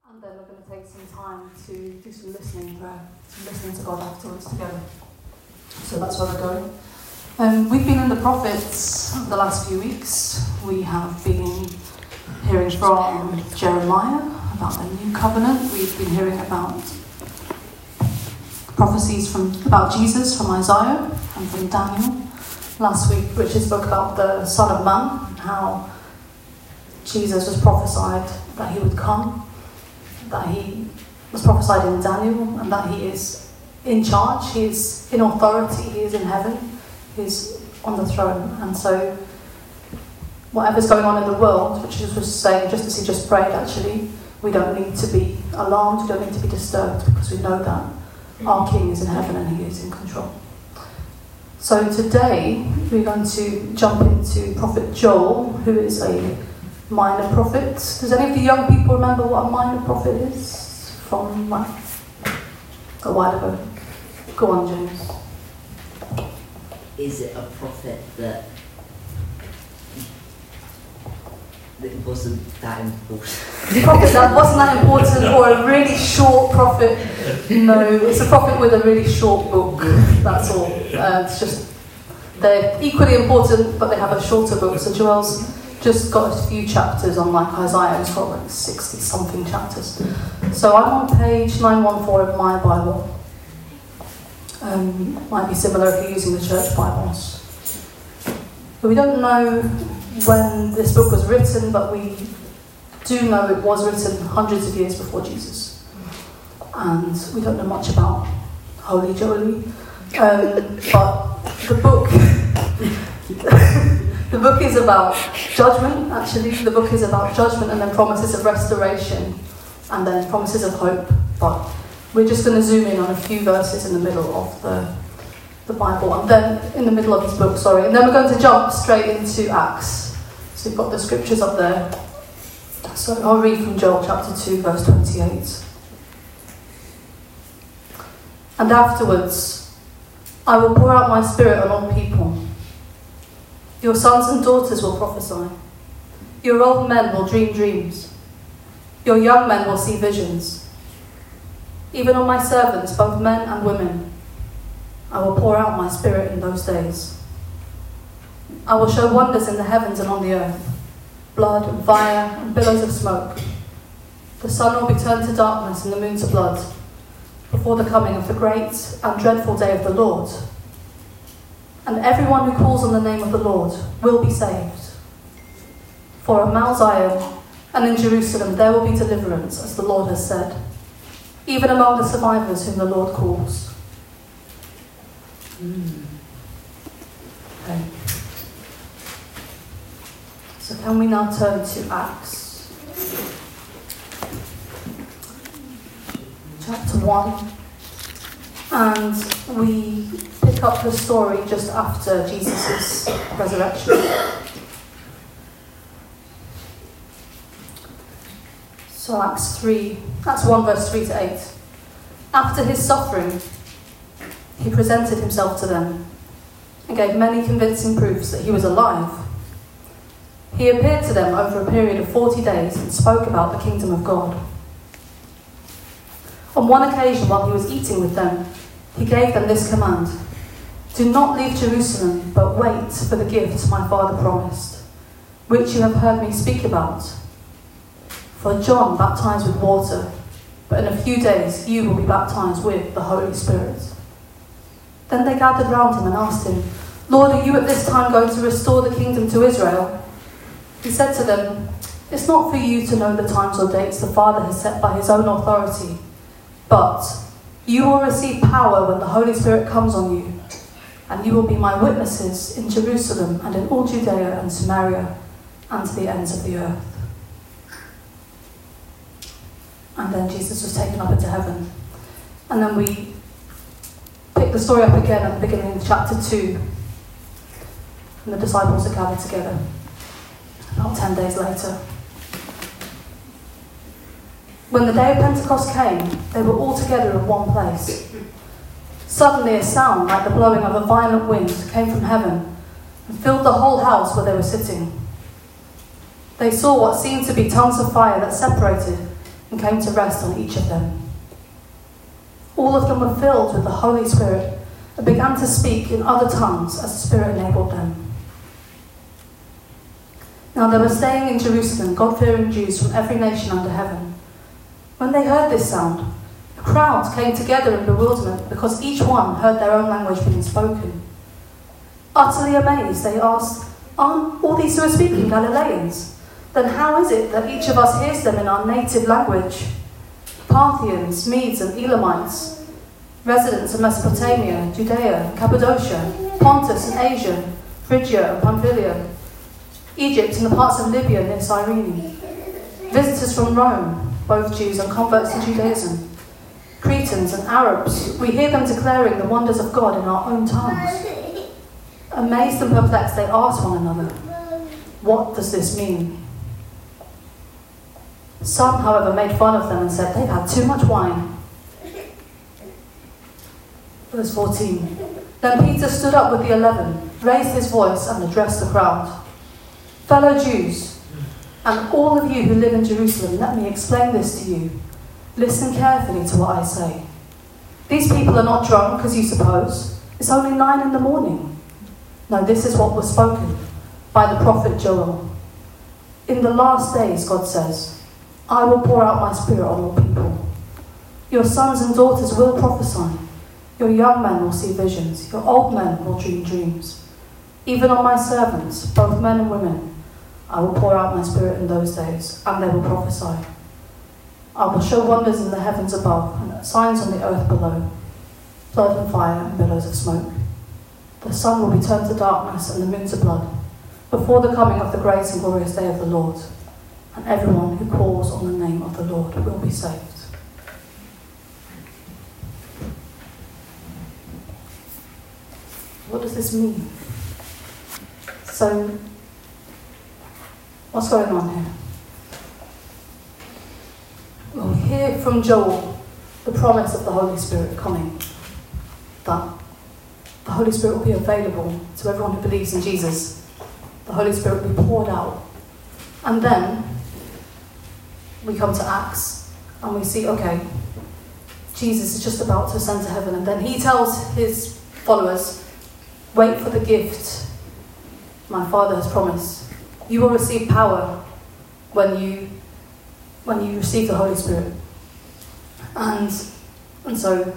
And then we're going to take some time to do some listening prayer, some listening to God afterwards together. So that's where we're going. We've been in the prophets the last few weeks. We have been hearing from Jeremiah about the new covenant. We've been hearing about prophecies about Jesus from Isaiah and from Daniel. Last week, Richard spoke about the Son of Man, and how Jesus was prophesied that he would come, that he was prophesied in Daniel, and that he is in charge, he is in authority, he is in heaven, he is on the throne. And so whatever's going on in the world, which is just saying, just as he just prayed actually, we don't need to be alarmed, we don't need to be disturbed, because we know that our King is in heaven and he is in control. So today we're going to jump into Prophet Joel, who is a minor prophet. Does any of the young people remember what a minor prophet is from a while ago? Go on, James. Is it a prophet that wasn't that important? A prophet that wasn't that important, or a really short prophet? No, it's a prophet with a really short book. That's all. It's just they're equally important, but they have a shorter book. So Joel's just got a few chapters, unlike Isaiah, who's got like 60-something chapters. So I'm on page 914 of my Bible. Might be similar if you're using the church Bibles. But we don't know when this book was written, but we do know it was written hundreds of years before Jesus. And we don't know much about Holy Joel. But the book... The book is about judgment, actually. The book is about judgment and then promises of restoration and then promises of hope. But we're just going to zoom in on a few verses in the middle of the Bible, and then in the middle of his book, and then we're going to jump straight into Acts. So we've got the scriptures up there. So I'll read from Joel chapter 2, verse 28. And afterwards, I will pour out my spirit on all people. Your sons and daughters will prophesy. Your old men will dream dreams. Your young men will see visions. Even on my servants, both men and women, I will pour out my spirit in those days. I will show wonders in the heavens and on the earth, blood and fire and billows of smoke. The sun will be turned to darkness and the moon to blood, before the coming of the great and dreadful day of the Lord. And everyone who calls on the name of the Lord will be saved. For in Mount Zion and in Jerusalem there will be deliverance, as the Lord has said, even among the survivors whom the Lord calls. Okay. So can we now turn to Acts chapter 1, and we pick up the story just after Jesus' resurrection. So Acts 1 verse 3 to 8. After his suffering, he presented himself to them and gave many convincing proofs that he was alive. He appeared to them over a period of 40 days and spoke about the kingdom of God. On one occasion, while he was eating with them, he gave them this command: do not leave Jerusalem, but wait for the gift my Father promised, which you have heard me speak about. For John baptized with water, but in a few days you will be baptized with the Holy Spirit. Then they gathered round him and asked him, Lord, are you at this time going to restore the kingdom to Israel? He said to them, it's not for you to know the times or dates the Father has set by his own authority, but you will receive power when the Holy Spirit comes on you, and you will be my witnesses in Jerusalem and in all Judea and Samaria and to the ends of the earth. And then Jesus was taken up into heaven. And then we pick the story up again at the beginning of chapter 2. And the disciples are gathered together about 10 days later. When the day of Pentecost came, they were all together in one place. Suddenly a sound like the blowing of a violent wind came from heaven and filled the whole house where they were sitting. They saw what seemed to be tongues of fire that separated and came to rest on each of them. All of them were filled with the Holy Spirit and began to speak in other tongues as the Spirit enabled them. Now they were staying in Jerusalem, God-fearing Jews from every nation under heaven. When they heard this sound, the crowds came together in bewilderment because each one heard their own language being spoken. Utterly amazed, they asked, "Aren't all these who are speaking Galileans? Then how is it that each of us hears them in our native language? Parthians, Medes and Elamites, residents of Mesopotamia, Judea, Cappadocia, Pontus and Asia, Phrygia and Pamphylia, Egypt and the parts of Libya near Cyrene, visitors from Rome, both Jews and converts to Judaism, Cretans and Arabs, we hear them declaring the wonders of God in our own tongues." Amazed and perplexed, they asked one another, "What does this mean?" Some, however, made fun of them and said, "They've had too much wine." Verse 14. Then Peter stood up with the 11, raised his voice and addressed the crowd. "Fellow Jews, and all of you who live in Jerusalem, let me explain this to you. Listen carefully to what I say. These people are not drunk, as you suppose. It's only 9 a.m. No, this is what was spoken by the prophet Joel. In the last days, God says, I will pour out my spirit on all people. Your sons and daughters will prophesy. Your young men will see visions. Your old men will dream dreams. Even on my servants, both men and women, I will pour out my spirit in those days, and they will prophesy. I will show wonders in the heavens above, and signs on the earth below, blood and fire and billows of smoke. The sun will be turned to darkness and the moon to blood, before the coming of the great and glorious day of the Lord. And everyone who calls on the name of the Lord will be saved. What does this mean? So, what's going on here? Well, we hear from Joel the promise of the Holy Spirit coming, that the Holy Spirit will be available to everyone who believes in Jesus. The Holy Spirit will be poured out. And then we come to Acts and we see, okay, Jesus is just about to ascend to heaven, and then he tells his followers, wait for the gift my Father has promised. You will receive power when you receive the Holy Spirit. And so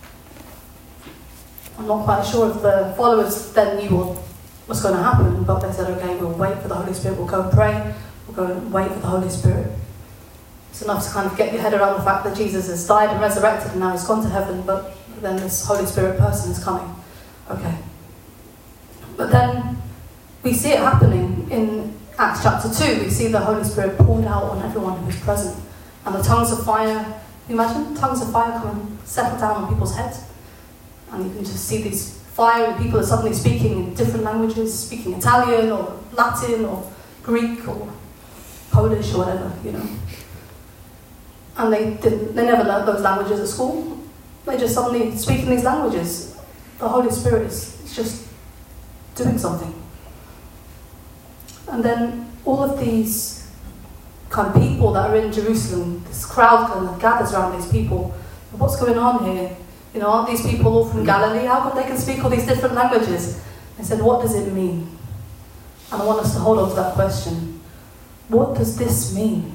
I'm not quite sure if the followers then knew what was going to happen, but they said, okay, we'll wait for the Holy Spirit, we'll go and pray, we'll go and wait for the Holy Spirit. It's enough to kind of get your head around the fact that Jesus has died and resurrected and now he's gone to heaven, but then this Holy Spirit person is coming. Okay. But then we see it happening in Acts chapter 2. We see the Holy Spirit poured out on everyone who is present. And the tongues of fire, can you imagine? Tongues of fire come and settle down on people's heads. And you can just see these fiery people are suddenly speaking in different languages, speaking Italian or Latin or Greek or Polish or whatever, you know. And they never learned those languages at school. They just suddenly speak in these languages. The Holy Spirit is just doing something. And then all of these kind of people that are in Jerusalem, this crowd kind of gathers around these people. What's going on here? You know, aren't these people all from Galilee? How come they can speak all these different languages? They said, what does it mean? And I want us to hold on to that question. What does this mean?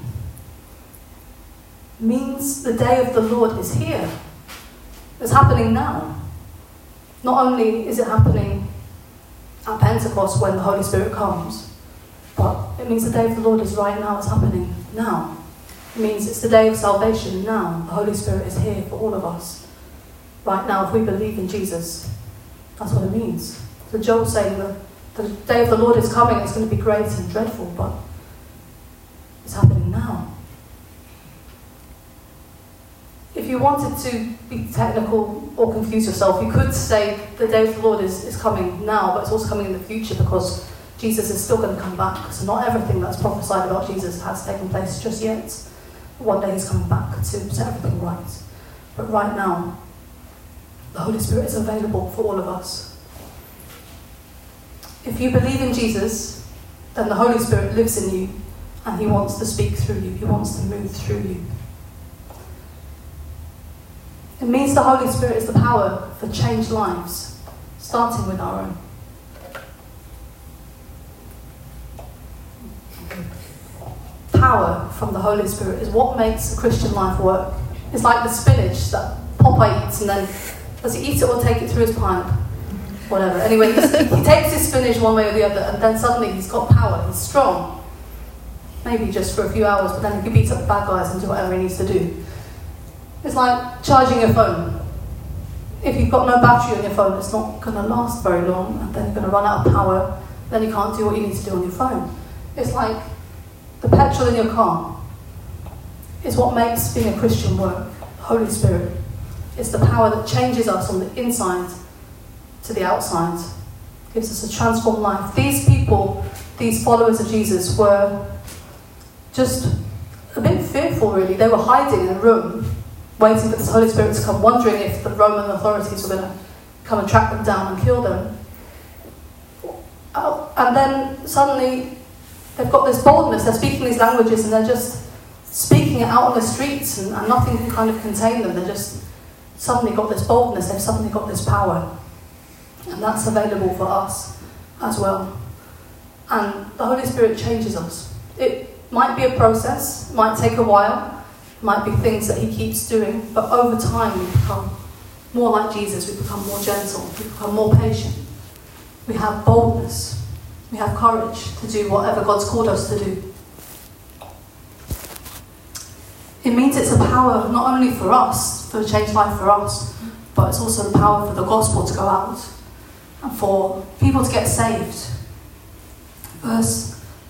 It means the day of the Lord is here. It's happening now. Not only is it happening at Pentecost when the Holy Spirit comes, but it means the day of the Lord is right now. It's happening now. It means it's the day of salvation now. The Holy Spirit is here for all of us. Right now, if we believe in Jesus, that's what it means. So Joel's saying that the day of the Lord is coming, it's going to be great and dreadful, but it's happening now. If you wanted to be technical or confuse yourself, you could say the day of the Lord is coming now, but it's also coming in the future because Jesus is still going to come back. So not everything that's prophesied about Jesus has taken place just yet. One day he's coming back to set everything right. But right now, the Holy Spirit is available for all of us. If you believe in Jesus, then the Holy Spirit lives in you and he wants to speak through you. He wants to move through you. It means the Holy Spirit is the power for changed lives, starting with our own. Power from the Holy Spirit is what makes a Christian life work. It's like the spinach that Popeye eats, and then does he eat it or take it through his pipe? Whatever. Anyway, he takes his spinach one way or the other, and then suddenly he's got power. He's strong. Maybe just for a few hours, but then he can beat up the bad guys and do whatever he needs to do. It's like charging your phone. If you've got no battery on your phone, it's not going to last very long, and then you're going to run out of power. Then you can't do what you need to do on your phone. It's like the petrol in your car. It's what makes being a Christian work. The Holy Spirit. It's the power that changes us on the inside to the outside. Gives us a transformed life. These people, these followers of Jesus, were just a bit fearful, really. They were hiding in a room, waiting for the Holy Spirit to come, wondering if the Roman authorities were going to come and track them down and kill them. And then suddenly they've got this boldness. They're speaking these languages and they're just speaking it out on the streets, and nothing can kind of contain them. They're just suddenly got this boldness. They've suddenly got this power. And that's available for us as well. And the Holy Spirit changes us. It might be a process, it might take a while, it might be things that he keeps doing, but over time we become more like Jesus, we become more gentle, we become more patient, we have boldness, we have courage to do whatever God's called us to do. It means it's a power not only for us, for a changed life for us, but it's also the power for the gospel to go out and for people to get saved. Verse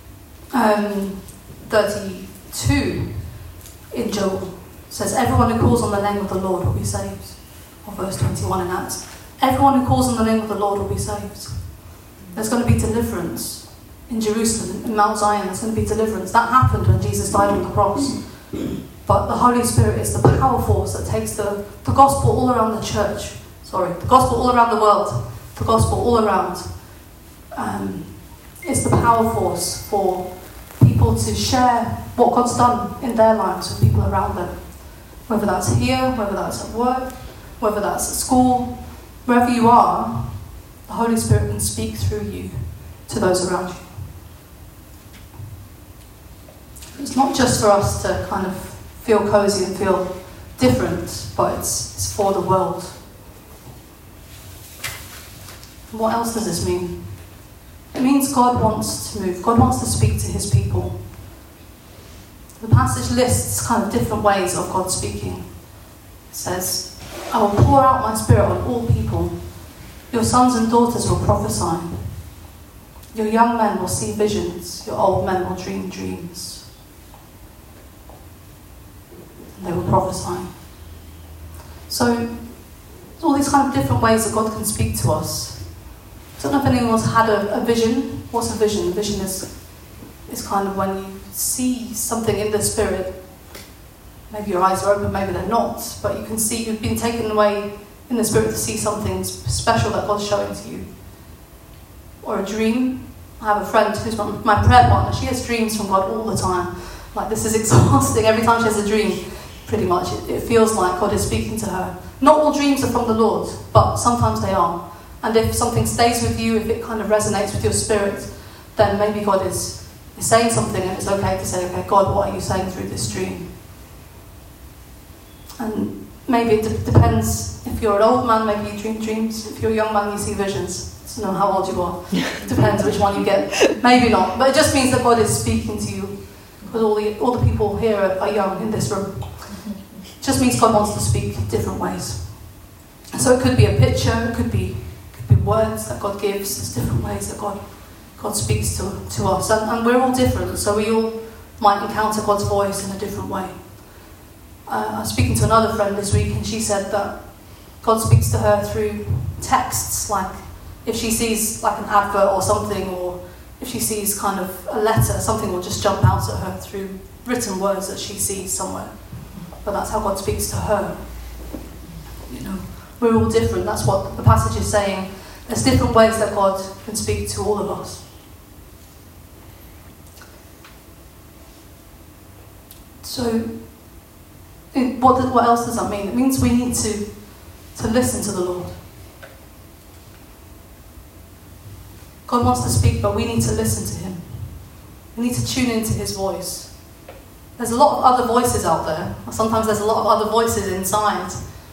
32 in Joel says, everyone who calls on the name of the Lord will be saved. Or verse 21 in Acts, everyone who calls on the name of the Lord will be saved. There's going to be deliverance in Jerusalem, in Mount Zion. There's going to be deliverance. That happened when Jesus died on the cross. But the Holy Spirit is the power force that takes the gospel all around the church. The gospel all around the world. The gospel all around. It's the power force for people to share what God's done in their lives with people around them. Whether that's here, whether that's at work, whether that's at school, wherever you are, the Holy Spirit can speak through you to those around you. It's not just for us to kind of feel cozy and feel different, but it's for the world. What else does this mean? It means God wants to move. God wants to speak to his people. The passage lists kind of different ways of God speaking. It says, I will pour out my spirit on all people. Your sons and daughters will prophesy. Your young men will see visions. Your old men will dream dreams. And they will prophesy. So, all these kind of different ways that God can speak to us. I don't know if anyone's had a vision. What's a vision? A vision is kind of when you see something in the spirit. Maybe your eyes are open, maybe they're not, but you can see you've been taken away in the spirit to see something special that God's showing to you. Or a dream. I have a friend who's my prayer partner. She has dreams from God all the time. Like, this is exhausting. Every time she has a dream, pretty much, it feels like God is speaking to her. Not all dreams are from the Lord, but sometimes they are. And if something stays with you, if it kind of resonates with your spirit, then maybe God is saying something, and it's okay to say, okay, God, what are you saying through this dream? And maybe it depends. If you're an old man, maybe you dream dreams. If you're a young man, you see visions. I don't know how old you are. It depends which one you get. Maybe not. But it just means that God is speaking to you, because all the people here are young in this room. It just means God wants to speak different ways. So it could be a picture, it could be words that God gives. There's different ways that God speaks to us. And we're all different, so we all might encounter God's voice in a different way. I was speaking to another friend this week, and she said that God speaks to her through texts, like if she sees like an advert or something, or if she sees kind of a letter, something will just jump out at her through written words that she sees somewhere. But that's how God speaks to her. You know, we're all different. That's what the passage is saying. There's different ways that God can speak to all of us. So, What else does that mean? It means we need to listen to the Lord. God wants to speak, but we need to listen to him. We need to tune into his voice. There's a lot of other voices out there. Sometimes there's a lot of other voices inside.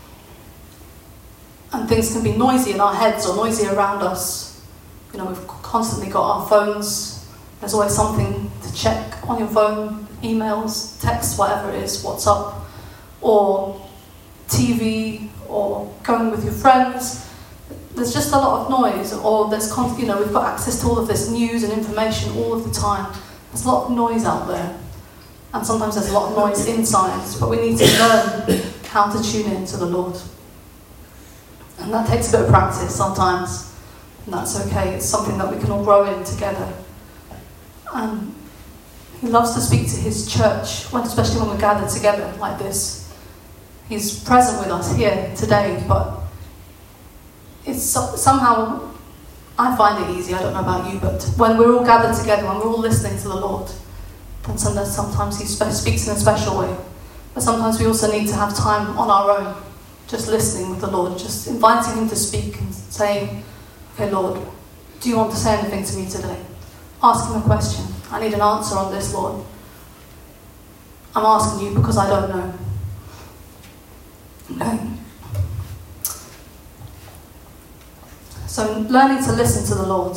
And things can be noisy in our heads or noisy around us. You know, we've constantly got our phones. There's always something to check on your phone, emails, text, whatever it is, WhatsApp, or TV, or going with your friends. There's just a lot of noise, or we've got access to all of this news and information all of the time. There's a lot of noise out there. And sometimes there's a lot of noise inside, but we need to learn how to tune in to the Lord. And that takes a bit of practice sometimes, and that's okay. It's something that we can all grow in together. And he loves to speak to his church, especially when we're gathered together like this. He's present with us here today, but it's somehow, I find it easy, I don't know about you, but when we're all gathered together, when we're all listening to the Lord, then sometimes he speaks in a special way. But sometimes we also need to have time on our own, just listening with the Lord, just inviting him to speak and saying, okay, Lord, do you want to say anything to me today? Ask him a question. I need an answer on this, Lord. I'm asking you because I don't know. Okay. So learning to listen to the Lord.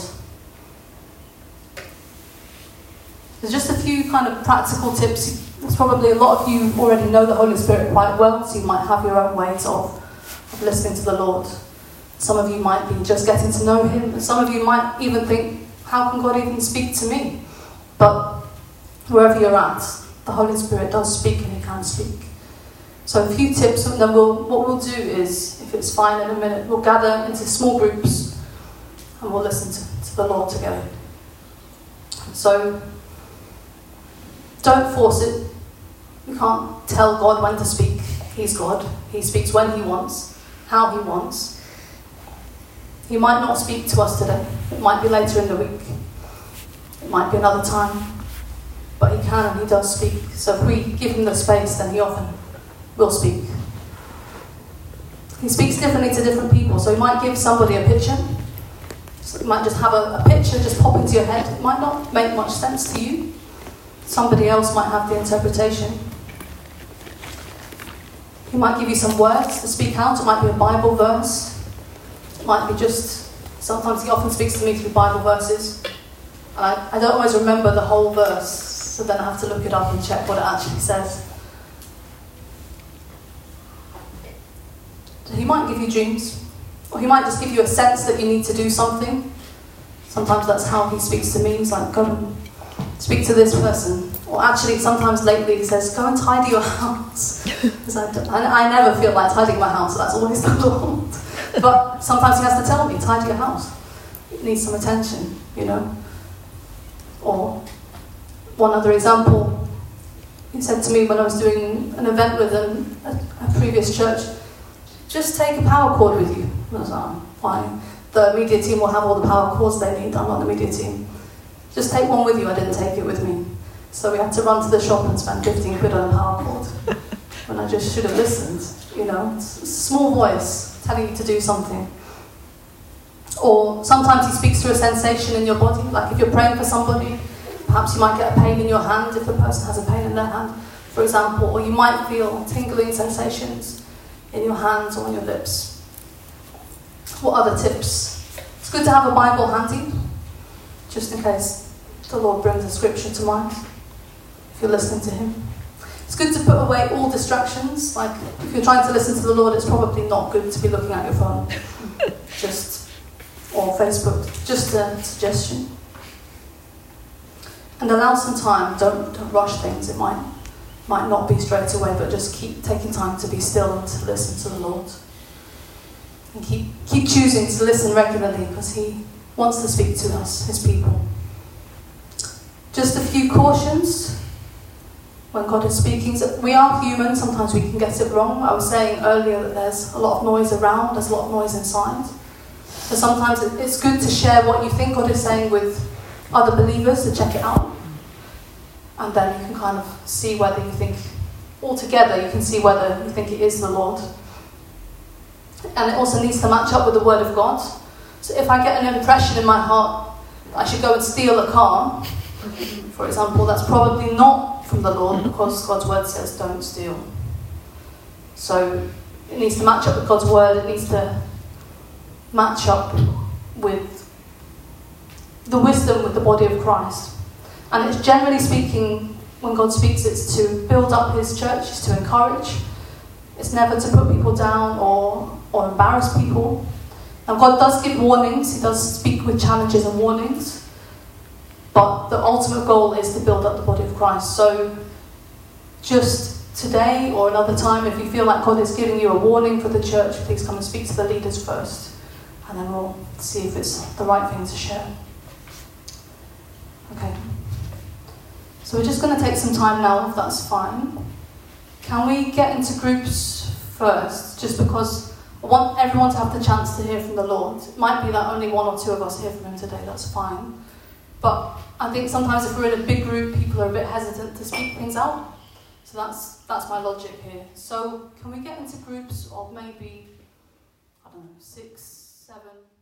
There's just a few kind of practical tips. There's probably a lot of you already know the Holy Spirit quite well, so you might have your own ways of listening to the Lord. Some of you might be just getting to know him, and some of you might even think, how can God even speak to me? But wherever you're at, the Holy Spirit does speak, and he can speak. So a few tips, and then what we'll do is, if it's fine in a minute, we'll gather into small groups and we'll listen to the Lord together. So don't force it. You can't tell God when to speak. He's God. He speaks when he wants, how he wants. He might not speak to us today. It might be later in the week. It might be another time. But he can and he does speak. So if we give him the space, then he often will speak. He speaks differently to different people. So he might give somebody a picture. So you might just have a picture just pop into your head. It might not make much sense to you. Somebody else might have the interpretation. He might give you some words to speak out. It might be a Bible verse. It might be sometimes he often speaks to me through Bible verses. And I don't always remember the whole verse, so then I have to look it up and check what it actually says. So he might give you dreams, or he might just give you a sense that you need to do something. Sometimes that's how he speaks to me. He's like, go and speak to this person. Or actually, sometimes lately he says, go and tidy your house. Because I never feel like tidying my house, so that's always the Lord. But sometimes he has to tell me, tidy your house. It needs some attention, you know. Or one other example, he said to me when I was doing an event with a previous church, just take a power cord with you. I was like, fine. The media team will have all the power cords they need. I'm not the media team. Just take one with you. I didn't take it with me. So we had to run to the shop and spend 15 quid on a power cord. When I just should have listened, you know. It's a small voice telling you to do something. Or sometimes he speaks through a sensation in your body. Like if you're praying for somebody, perhaps you might get a pain in your hand if the person has a pain in their hand, for example. Or you might feel tingling sensations in your hands or on your lips. What other tips? It's good to have a Bible handy, just in case the Lord brings a scripture to mind, if you're listening to him. It's good to put away all distractions. Like, if you're trying to listen to the Lord, it's probably not good to be looking at your phone. Or Facebook. Just a suggestion. And allow some time. Don't rush things. It might not be straight away, but just keep taking time to be still and to listen to the Lord. And keep choosing to listen regularly, because he wants to speak to us, his people. Just a few cautions when God is speaking. So we are human, sometimes we can get it wrong. I was saying earlier that there's a lot of noise around, there's a lot of noise inside. So sometimes it's good to share what you think God is saying with other believers, to check it out. And then you can kind of see whether you think altogether you can see whether you think it is the Lord. And it also needs to match up with the Word of God. So if I get an impression in my heart that I should go and steal a car, for example, that's probably not from the Lord, because God's Word says don't steal. So it needs to match up with God's Word. It needs to match up with the wisdom with the body of Christ. And it's generally speaking, when God speaks, it's to build up his church, it's to encourage. It's never to put people down or embarrass people. And God does give warnings, he does speak with challenges and warnings, but the ultimate goal is to build up the body of Christ. So just today or another time, if you feel like God is giving you a warning for the church, please come and speak to the leaders first, and then we'll see if it's the right thing to share. Okay. So we're just going to take some time now, if that's fine. Can we get into groups first, just because I want everyone to have the chance to hear from the Lord. It might be that only one or two of us hear from him today, that's fine. But I think sometimes if we're in a big group, people are a bit hesitant to speak things out. So that's my logic here. So can we get into groups of maybe, 6, 7...